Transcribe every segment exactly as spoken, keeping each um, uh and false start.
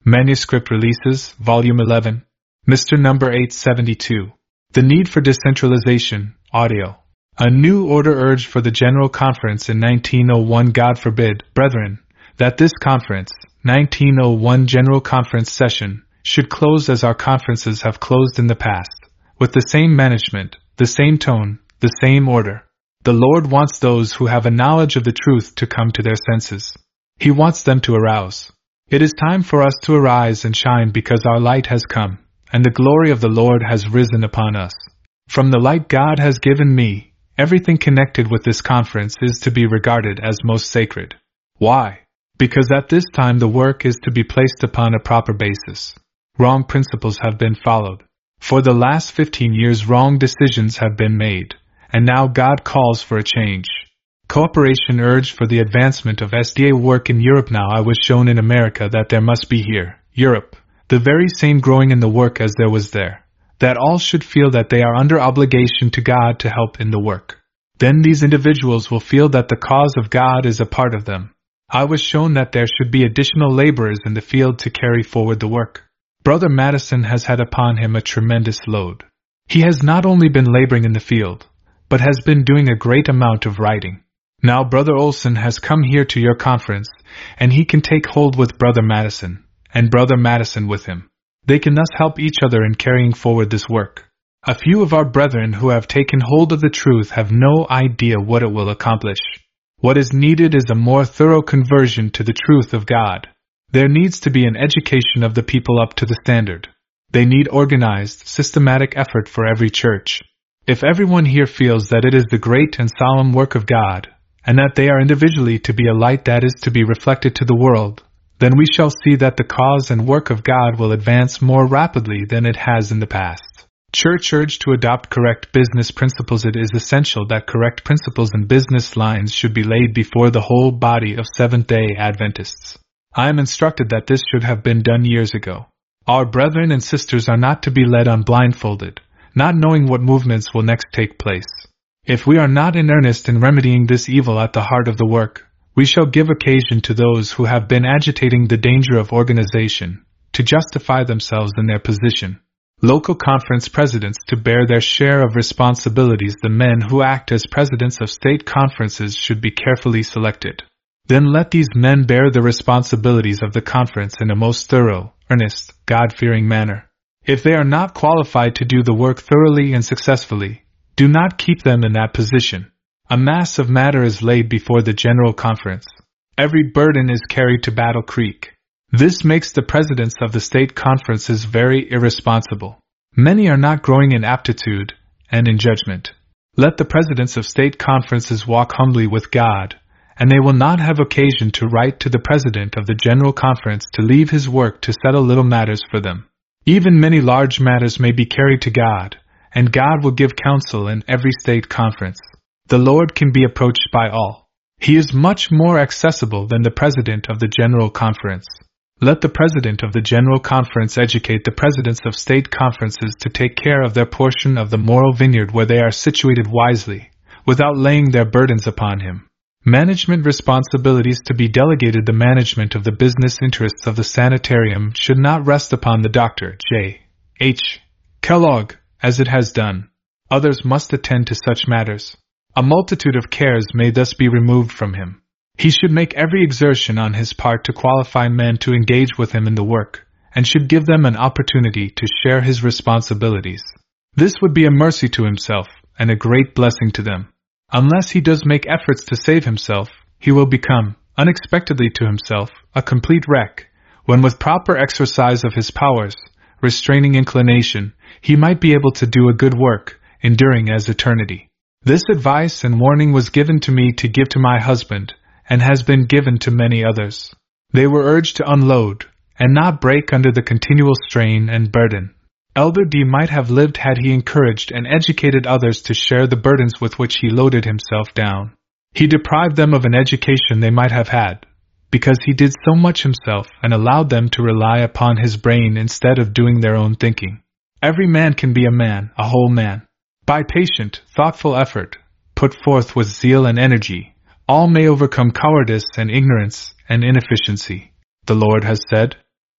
Manuscript Releases, Volume eleven. Mister Number eight seventy-two. The Need for Decentralization, Audio. A new order urged for the General Conference in nineteen oh one. God forbid, brethren, that this conference, nineteen oh one General Conference session, should close as our conferences have closed in the past, with the same management, the same tone, the same order. The Lord wants those who have a knowledge of the truth to come to their senses. He wants them to arouse. It is time for us to arise and shine because our light has come, and the glory of the Lord has risen upon us. From the light God has given me, everything connected with this conference is to be regarded as most sacred. Why? Because at this time the work is to be placed upon a proper basis. Wrong principles have been followed. For the last fifteen years wrong decisions have been made, and now God calls for a change. Cooperation urged for the advancement of S D A work in Europe. Now I was shown in America that there must be here, Europe, the very same growing in the work as there was there, that all should feel that they are under obligation to God to help in the work. Then these individuals will feel that the cause of God is a part of them. I was shown that there should be additional laborers in the field to carry forward the work. Brother Madison has had upon him a tremendous load. He has not only been laboring in the field, but has been doing a great amount of writing. Now Brother Olson has come here to your conference, and he can take hold with Brother Madison, and Brother Madison with him. They can thus help each other in carrying forward this work. A few of our brethren who have taken hold of the truth have no idea what it will accomplish. What is needed is a more thorough conversion to the truth of God. There needs to be an education of the people up to the standard. They need organized, systematic effort for every church. If everyone here feels that it is the great and solemn work of God, and that they are individually to be a light that is to be reflected to the world, then we shall see that the cause and work of God will advance more rapidly than it has in the past. Church urged to adopt correct business principles. It is essential that correct principles and business lines should be laid before the whole body of Seventh-day Adventists. I am instructed that this should have been done years ago. Our brethren and sisters are not to be led on blindfolded, not knowing what movements will next take place. If we are not in earnest in remedying this evil at the heart of the work, we shall give occasion to those who have been agitating the danger of organization to justify themselves in their position. Local conference presidents to bear their share of responsibilities. The men who act as presidents of state conferences should be carefully selected. Then let these men bear the responsibilities of the conference in a most thorough, earnest, God-fearing manner. If they are not qualified to do the work thoroughly and successfully, do not keep them in that position. A mass of matter is laid before the General Conference. Every burden is carried to Battle Creek. This makes the presidents of the state conferences very irresponsible. Many are not growing in aptitude and in judgment. Let the presidents of state conferences walk humbly with God, and they will not have occasion to write to the president of the General Conference to leave his work to settle little matters for them. Even many large matters may be carried to God, and God will give counsel in every state conference. The Lord can be approached by all. He is much more accessible than the president of the General Conference. Let the president of the General Conference educate the presidents of state conferences to take care of their portion of the moral vineyard where they are situated wisely, without laying their burdens upon him. Management responsibilities to be delegated. The management of the business interests of the sanitarium should not rest upon the Doctor J. H. Kellogg, as it has done. Others must attend to such matters. A multitude of cares may thus be removed from him. He should make every exertion on his part to qualify men to engage with him in the work, and should give them an opportunity to share his responsibilities. This would be a mercy to himself, and a great blessing to them. Unless he does make efforts to save himself, he will become, unexpectedly to himself, a complete wreck, when with proper exercise of his powers, restraining inclination, he might be able to do a good work, enduring as eternity. This advice and warning was given to me to give to my husband, and has been given to many others. They were urged to unload, and not break under the continual strain and burden. Elder D might have lived had he encouraged and educated others to share the burdens with which he loaded himself down. He deprived them of an education they might have had, because he did so much himself and allowed them to rely upon his brain instead of doing their own thinking. Every man can be a man, a whole man. By patient, thoughtful effort, put forth with zeal and energy, all may overcome cowardice and ignorance and inefficiency. The Lord has said,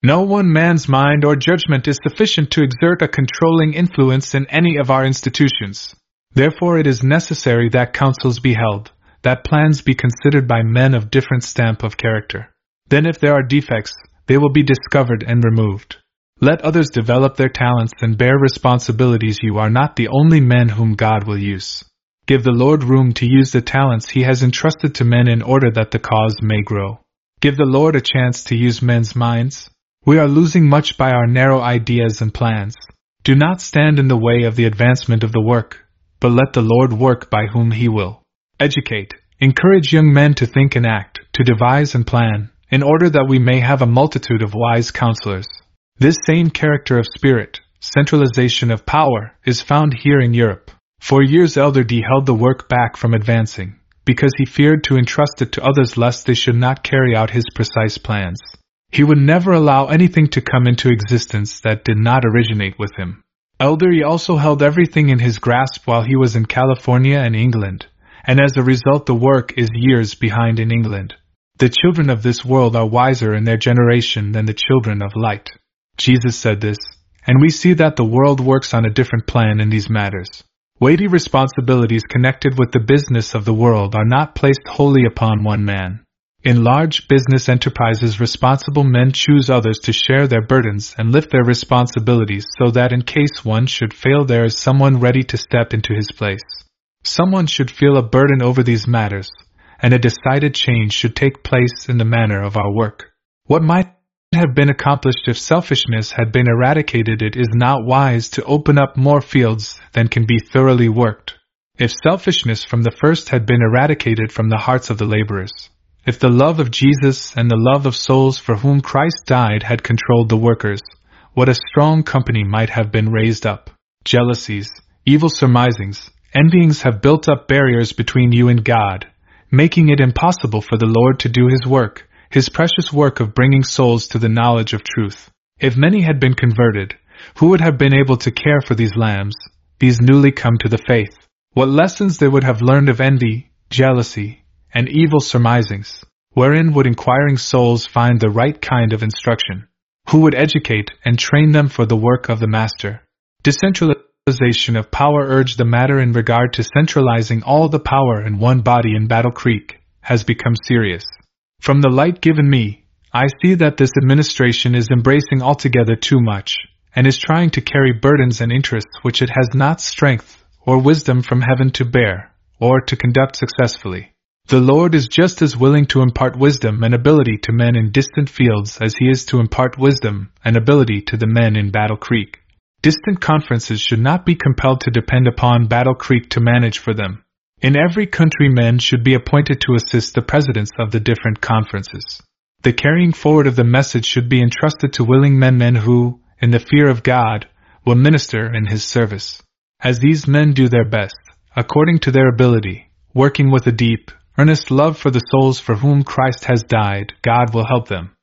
No one man's mind or judgment is sufficient to exert a controlling influence in any of our institutions. Therefore it is necessary that councils be held, that plans be considered by men of different stamp of character. Then if there are defects, they will be discovered and removed. Let others develop their talents and bear responsibilities. You are not the only men whom God will use. Give the Lord room to use the talents He has entrusted to men in order that the cause may grow. Give the Lord a chance to use men's minds. We are losing much by our narrow ideas and plans. Do not stand in the way of the advancement of the work, but let the Lord work by whom He will. Educate, encourage young men to think and act, to devise and plan, in order that we may have a multitude of wise counselors. This same character of spirit, centralization of power, is found here in Europe. For years Elder D held the work back from advancing, because he feared to entrust it to others lest they should not carry out his precise plans. He would never allow anything to come into existence that did not originate with him. Elder E also held everything in his grasp while he was in California and England, and as a result the work is years behind in England. The children of this world are wiser in their generation than the children of light. Jesus said this, and we see that the world works on a different plan in these matters. Weighty responsibilities connected with the business of the world are not placed wholly upon one man. In large business enterprises, responsible men choose others to share their burdens and lift their responsibilities so that in case one should fail there is someone ready to step into his place. Someone should feel a burden over these matters, and a decided change should take place in the manner of our work. What might have been accomplished if selfishness had been eradicated, it is not wise to open up more fields than can be thoroughly worked. If selfishness from the first had been eradicated from the hearts of the laborers, if the love of Jesus and the love of souls for whom Christ died had controlled the workers, what a strong company might have been raised up. Jealousies, evil surmisings, envyings have built up barriers between you and God, making it impossible for the Lord to do His work, His precious work of bringing souls to the knowledge of truth. If many had been converted, who would have been able to care for these lambs, these newly come to the faith? What lessons they would have learned of envy, jealousy, and evil surmisings? Wherein would inquiring souls find the right kind of instruction? Who would educate and train them for the work of the Master? Decentralization of power urged the matter in regard to centralizing all the power in one body in Battle Creek has become serious. From the light given me, I see that this administration is embracing altogether too much, and is trying to carry burdens and interests which it has not strength or wisdom from heaven to bear, or to conduct successfully. The Lord is just as willing to impart wisdom and ability to men in distant fields as He is to impart wisdom and ability to the men in Battle Creek. Distant conferences should not be compelled to depend upon Battle Creek to manage for them. In every country men should be appointed to assist the presidents of the different conferences. The carrying forward of the message should be entrusted to willing men, men who, in the fear of God, will minister in His service. As these men do their best, according to their ability, working with a deep, earnest love for the souls for whom Christ has died, God will help them.